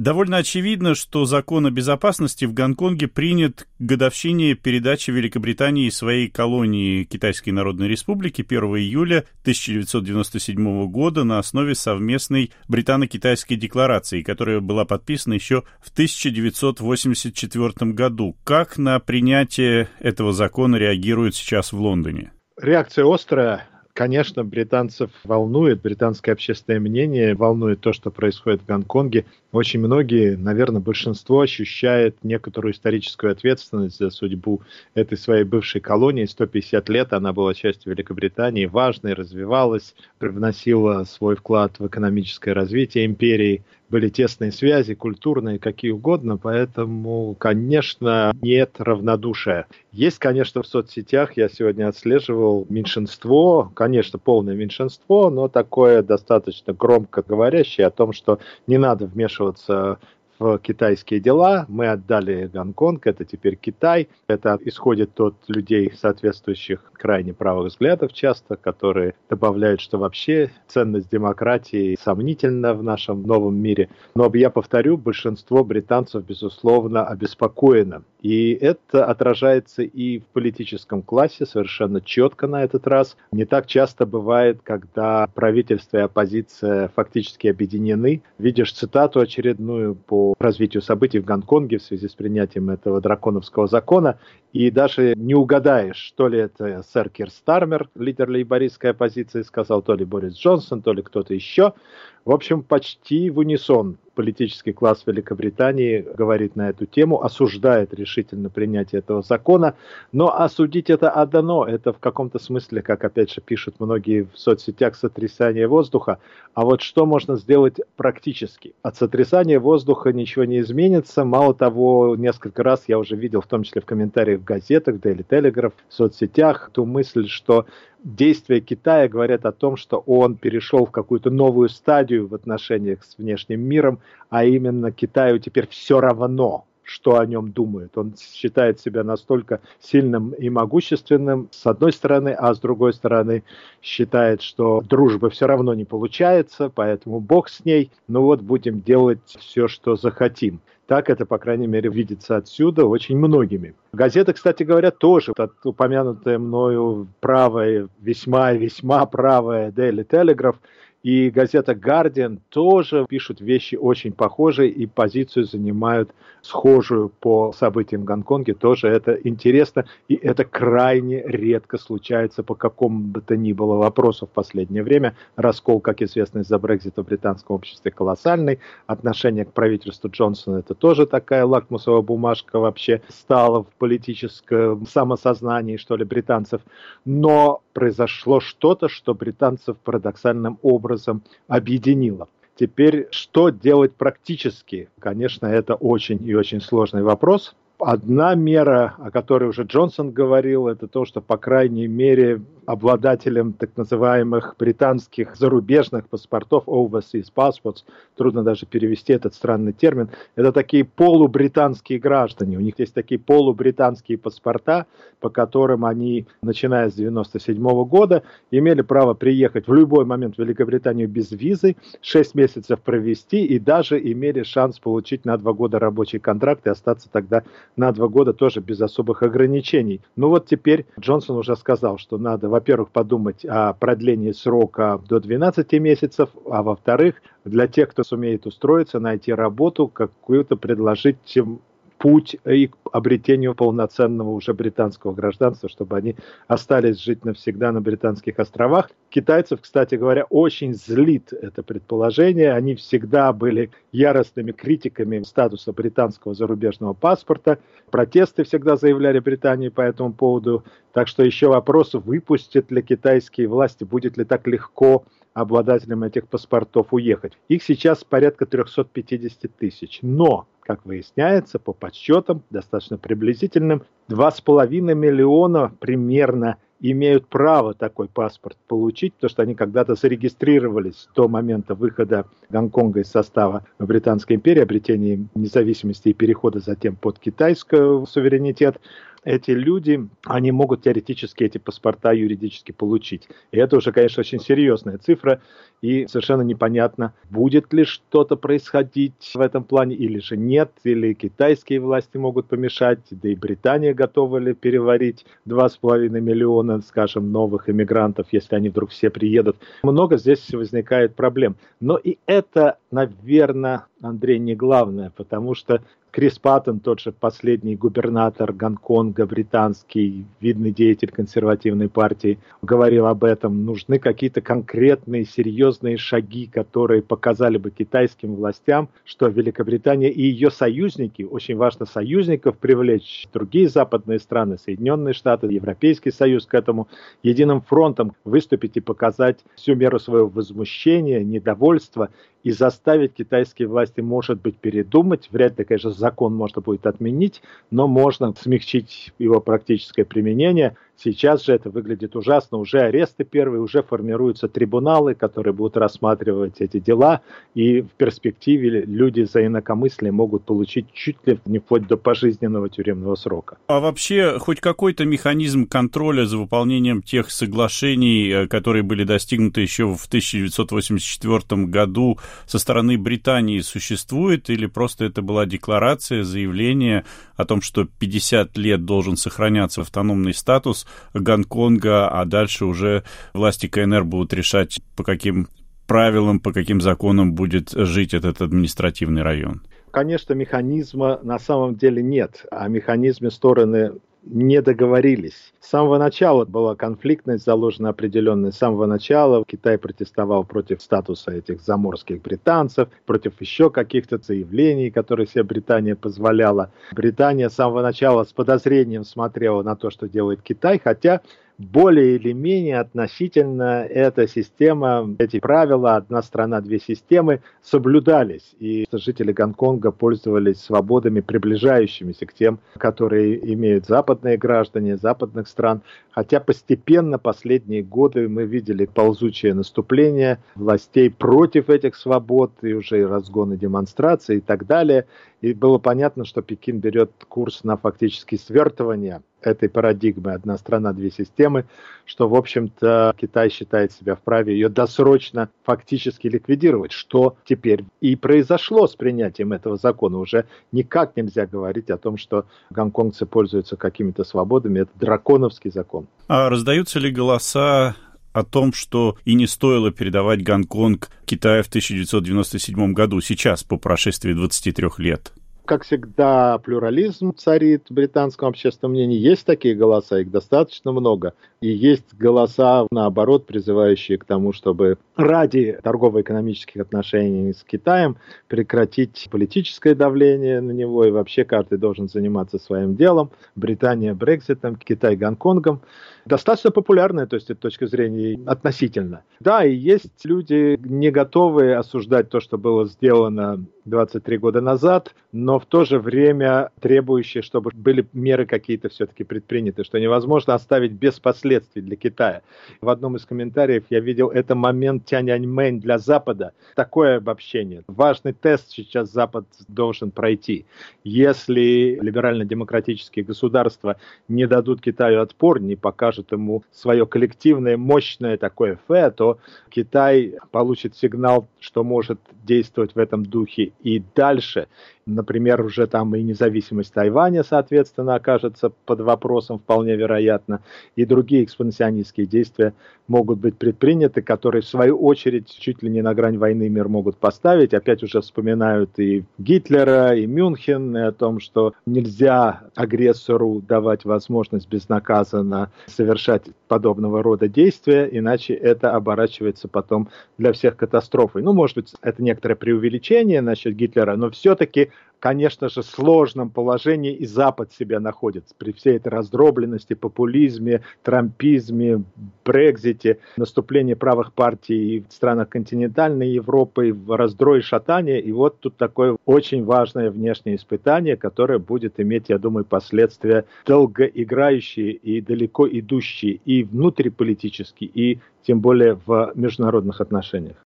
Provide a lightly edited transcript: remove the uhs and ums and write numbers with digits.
Довольно очевидно, что закон о безопасности в Гонконге принят к годовщине передачи Великобритании своей колонии Китайской Народной Республики 1 июля 1997 года на основе совместной британо-китайской декларации, которая была подписана еще в 1984 году. Как на принятие этого закона реагируют сейчас в Лондоне? Реакция острая. Конечно, британцев волнует, британское общественное мнение волнует то, что происходит в Гонконге. Очень многие, наверное, большинство ощущает некоторую историческую ответственность за судьбу этой своей бывшей колонии. 150 лет она была частью Великобритании, важной, развивалась, привносила свой вклад в экономическое развитие империи. Были тесные связи, культурные, какие угодно, поэтому, конечно, нет равнодушия. Есть, конечно, в соцсетях, я сегодня отслеживал, меньшинство, конечно, полное меньшинство, но такое достаточно громко говорящее о том, что не надо вмешиваться в китайские дела. Мы отдали Гонконг, это теперь Китай. Это исходит от людей, соответствующих крайне правых взглядов часто, которые добавляют, что вообще ценность демократии сомнительна в нашем новом мире. Но я повторю, большинство британцев, безусловно, обеспокоено. И это отражается и в политическом классе совершенно четко на этот раз. Не так часто бывает, когда правительство и оппозиция фактически объединены. Видишь цитату очередную по развитию событий в Гонконге в связи с принятием этого драконовского закона, и даже не угадаешь, то ли это сэр Кир Стармер, лидер лейбористской оппозиции, сказал, то ли Борис Джонсон, то ли кто-то еще. В общем, почти в унисон политический класс Великобритании говорит на эту тему, осуждает решительно принятие этого закона, но осудить это одно, это в каком-то смысле, как опять же пишут многие в соцсетях, сотрясание воздуха, а вот что можно сделать практически? От сотрясания воздуха ничего не изменится, мало того, несколько раз я уже видел, в том числе в комментариях в газетах, Daily Telegraph, в соцсетях, ту мысль, что действия Китая говорят о том, что он перешел в какую-то новую стадию в отношениях с внешним миром, а именно Китаю теперь все равно, что о нем думают. Он считает себя настолько сильным и могущественным, с одной стороны, а с другой стороны считает, что дружбы все равно не получается, поэтому бог с ней, ну вот будем делать все, что захотим. Так это, по крайней мере, видится отсюда очень многими. Газеты, кстати говоря, тоже, упомянутая мною правая, весьма правая Daily Telegraph и газета Guardian тоже пишут вещи очень похожие и позицию занимают схожую по событиям в Гонконге. Тоже это интересно, и это крайне редко случается по какому бы то ни было вопросу в последнее время. Раскол, как известно, из-за Брексита в британском обществе колоссальный. Отношение к правительству Джонсона — это тоже такая лакмусовая бумажка вообще стала в политическом самосознании, что ли, британцев. Но произошло что-то, что британцев парадоксальным образом объединило. Теперь, что делать практически? Конечно, это очень и очень сложный вопрос. Одна мера, о которой уже Джонсон говорил, это то, что, по крайней мере, обладателям так называемых британских зарубежных паспортов, overseas passports, трудно даже перевести этот странный термин, это такие полубританские граждане. У них есть такие полубританские паспорта, по которым они, начиная с 1997 года, имели право приехать в любой момент в Великобританию без визы, 6 месяцев провести и даже имели шанс получить на 2 года рабочий контракт и остаться тогда на 2 года тоже без особых ограничений. Ну вот теперь Джонсон уже сказал, что надо, во-первых, подумать о продлении срока до 12 месяцев, а во-вторых, для тех, кто сумеет устроиться, найти работу, какую-то предложить им путь и к обретению полноценного уже британского гражданства, чтобы они остались жить навсегда на Британских островах. Китайцев, кстати говоря, очень злит это предположение. Они всегда были яростными критиками статуса британского зарубежного паспорта. Протесты всегда заявляли Британии по этому поводу. Так что еще вопрос, выпустят ли китайские власти, будет ли так легко обладателям этих паспортов уехать. Их сейчас порядка 350 тысяч. Но, как выясняется, по подсчетам, достаточно приблизительным, 2,5 миллиона примерно имеют право такой паспорт получить, потому что они когда-то зарегистрировались до момента выхода Гонконга из состава Британской империи, обретения независимости и перехода затем под китайский суверенитет. Эти люди, они могут теоретически эти паспорта юридически получить. И это уже, конечно, очень серьезная цифра, и совершенно непонятно, будет ли что-то происходить в этом плане, или же нет, или китайские власти могут помешать, да и Британия готова ли переварить 2,5 миллиона, скажем, новых иммигрантов, если они вдруг все приедут. Много здесь возникает проблем. Но и это, наверное, Андрей, не главное, потому что Крис Паттон, тот же последний губернатор Гонконга, британский, видный деятель консервативной партии, говорил об этом. Нужны какие-то конкретные, серьезные шаги, которые показали бы китайским властям, что Великобритания и ее союзники, очень важно союзников привлечь, другие западные страны, Соединенные Штаты, Европейский Союз к этому единым фронтом выступить и показать всю меру своего возмущения, недовольства, и заставить китайские власти, может быть, передумать. Вряд ли, конечно, закон можно будет отменить, но можно смягчить его практическое применение. Сейчас же это выглядит ужасно. Уже аресты первые, уже формируются трибуналы, которые будут рассматривать эти дела. И в перспективе люди за инакомыслие могут получить чуть ли не вплоть до пожизненного тюремного срока. А вообще, хоть какой-то механизм контроля за выполнением тех соглашений, которые были достигнуты еще в 1984 году со стороны Британии, существует? Или просто это была декларация, заявление о том, что 50 лет должен сохраняться автономный статус Гонконга, а дальше уже власти КНР будут решать, по каким правилам, по каким законам будет жить этот административный район? Конечно, механизма на самом деле нет. О механизме стороны не договорились. С самого начала была конфликтность заложена определенная. С самого начала Китай протестовал против статуса этих заморских британцев, против еще каких-то заявлений, которые себе Британия позволяла. Британия с самого начала с подозрением смотрела на то, что делает Китай, хотя более или менее относительно эта система, эти правила «одна страна, две системы» соблюдались. И жители Гонконга пользовались свободами, приближающимися к тем, которые имеют западные граждане западных стран. Хотя постепенно последние годы мы видели ползучее наступление властей против этих свобод, и уже разгоны демонстраций и так далее. И было понятно, что Пекин берет курс на фактически свертывание этой парадигмы «одна страна, две системы», что, в общем-то, Китай считает себя вправе ее досрочно фактически ликвидировать, что теперь и произошло с принятием этого закона. Уже никак нельзя говорить о том, что гонконгцы пользуются какими-то свободами. Это драконовский закон. А раздаются ли голоса о том, что и не стоило передавать Гонконг Китаю в 1997 году, сейчас, по прошествии 23 лет? Как всегда, плюрализм царит в британском общественном мнении. Есть такие голоса, их достаточно много. И есть голоса, наоборот, призывающие к тому, чтобы ради торгово-экономических отношений с Китаем прекратить политическое давление на него, и вообще каждый должен заниматься своим делом. Британия Брекситом, Китай Гонконгом. Достаточно популярная, то есть, с точки зрения относительно. Да, и есть люди, не готовые осуждать то, что было сделано 23 года назад, но в то же время требующие, чтобы были меры какие-то все-таки предприняты, что невозможно оставить без последствий для Китая. В одном из комментариев я видел, это момент Тяньаньмэнь для Запада. Такое обобщение. Важный тест сейчас Запад должен пройти. Если либерально-демократические государства не дадут Китаю отпор, не покажут ему свое коллективное, мощное такое то Китай получит сигнал, что может действовать в этом духе и дальше. Например, уже там и независимость Тайваня, соответственно, окажется под вопросом, вполне вероятно, и другие экспансионистские действия могут быть предприняты, которые, в свою очередь, чуть ли не на грань войны мир могут поставить. Опять уже вспоминают и Гитлера, и Мюнхен, и о том, что нельзя агрессору давать возможность безнаказанно совершать подобного рода действия, иначе это оборачивается потом для всех катастрофой. Ну, может быть, это некоторое преувеличение насчет Гитлера, но все-таки конечно же, сложном положении и Запад себя находит при всей этой раздробленности, популизме, трампизме, Брекзите, наступлении правых партий в странах континентальной Европы, в раздрой и шатание. И вот тут такое очень важное внешнее испытание, которое будет иметь, я думаю, последствия долгоиграющие и далеко идущие и внутриполитически, и тем более в международных отношениях.